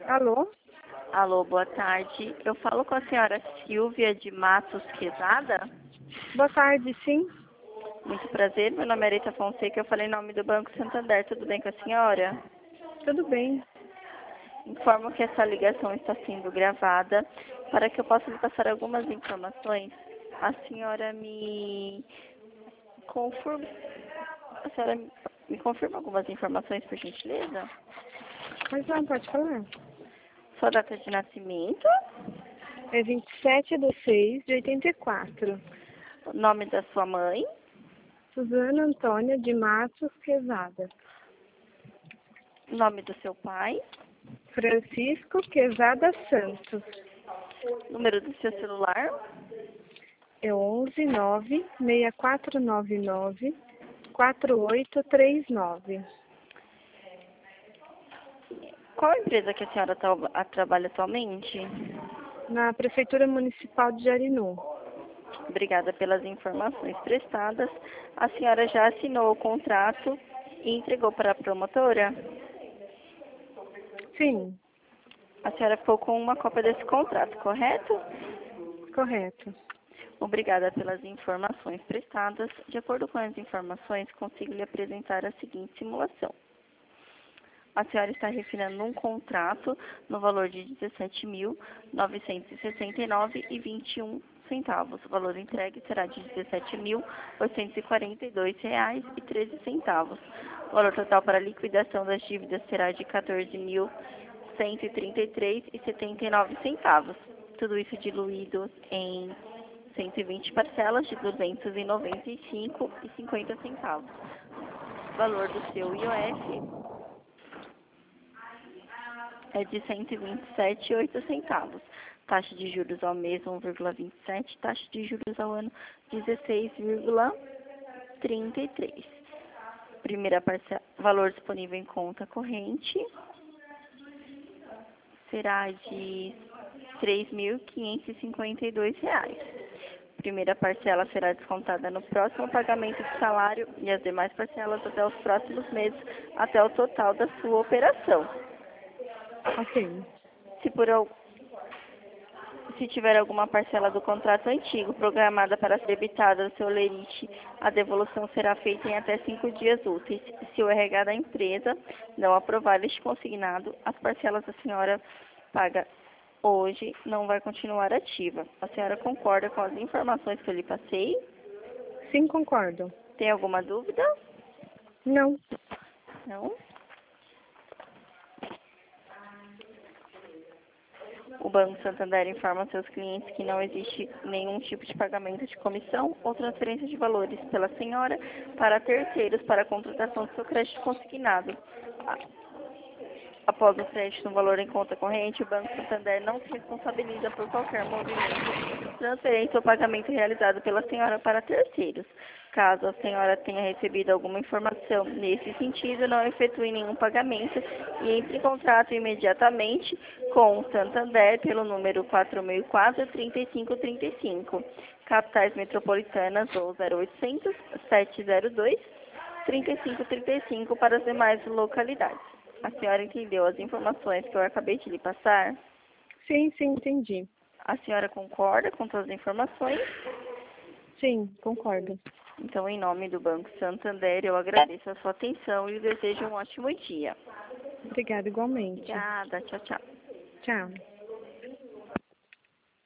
Alô? Alô, boa tarde. Eu falo com a senhora Silvia de Matos Quezada. Boa tarde, sim. Muito prazer, meu nome é Arita Fonseca, eu falei em nome do Banco Santander, tudo bem com a senhora? Tudo bem. Informo que essa ligação está sendo gravada para que eu possa lhe passar algumas informações. A senhora me confirma, a senhora me confirma algumas informações, por gentileza? Pois não, pode falar. Sua data de nascimento, É 27/6/84. o nome da sua mãe, Suzana Antônia de Matos Quezada. o nome do seu pai, Francisco Quezada Santos. número do seu celular, É 11-9-6499-4839. qual a empresa que a senhora trabalha atualmente? Na Prefeitura Municipal de Jarinu. Obrigada pelas informações prestadas. A senhora já assinou o contrato e entregou para a promotora? Sim, A senhora ficou com uma cópia desse contrato, correto? correto. Obrigada pelas informações prestadas. De acordo com as informações, consigo lhe apresentar a seguinte simulação. A senhora está refinando um contrato no valor de R$ 17.969,21. O valor entregue será de R$ 17.842,13. O valor total para liquidação das dívidas será de R$ 14.133,79. Tudo isso diluído em 120 parcelas de R$ 295,50. O valor do seu IOF é de R$ 127,08. Taxa de juros ao mês 1,27. Taxa de juros ao ano 16,33. Primeira parcela, valor disponível em conta corrente será de R$ 3.552. Primeira parcela será descontada no próximo pagamento de salário e as demais parcelas até os próximos meses, até o total da sua operação. Ok. Se tiver alguma parcela do contrato antigo programada para ser debitada do seu lerite, a devolução será feita em até 5 dias úteis. Se o RH da empresa não aprovar este consignado, as parcelas da senhora paga hoje não vai continuar ativa. A senhora concorda com as informações que eu lhe passei? Sim, concordo. Tem alguma dúvida? Não. Não? O Banco Santander informa seus clientes que não existe nenhum tipo de pagamento de comissão ou transferência de valores pela senhora para terceiros para a contratação do seu crédito consignado. Após o crédito no valor em conta corrente, o Banco Santander não se responsabiliza por qualquer movimento, transferência ou pagamento realizado pela senhora para terceiros. Caso a senhora tenha recebido alguma informação nesse sentido, não efetue nenhum pagamento e entre em contato imediatamente com o Santander pelo número 4004-3535, capitais metropolitanas ou 0800-702-3535 para as demais localidades. A senhora entendeu as informações que eu acabei de lhe passar? Sim, entendi. A senhora concorda com todas as informações? Sim, concordo. Então, em nome do Banco Santander, eu agradeço a sua atenção e lhe desejo um ótimo dia. Obrigada, igualmente. Obrigada. Tchau, tchau. Tchau.